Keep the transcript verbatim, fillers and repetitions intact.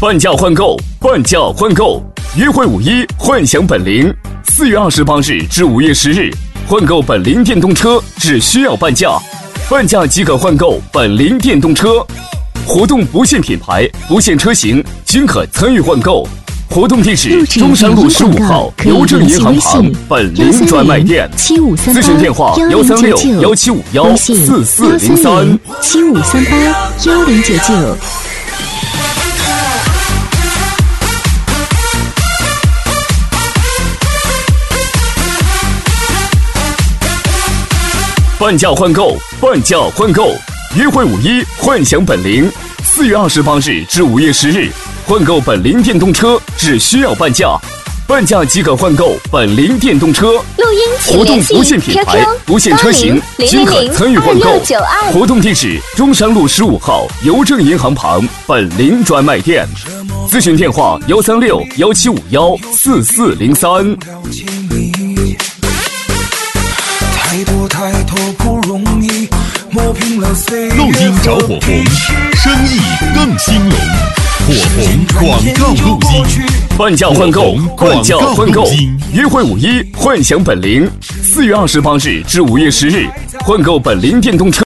半价换购，半价换购，约会五一，幻想本零。四月二十八日至五月十日，换购本零电动车只需要半价，半价即可换购本零电动车。活动不限品牌，不限车型，均可参与换购。活动地址：中山路十五号邮政银行旁本零专卖店。咨询电话：幺三六幺七五幺四四零三七五三八幺零九九。 半价换购，半价换购，约会五一，幻想本零。四月二十八日至五月十日，换购本零电动车只需要半价，半价即可换购本零电动车。 录音活动不限品牌，不限车型，均可参与换购。活动地址：中山路十五号邮政银行旁本零专卖店。咨询电话：幺三六幺七五幺四四零三。 太多太多不容易，磨平了岁月。 录音找火红，生意更兴隆。火红广告录音， 半价换购，半价换购，约会五一，幻想本零。四月二十八日至五月十日，换购本零电动车。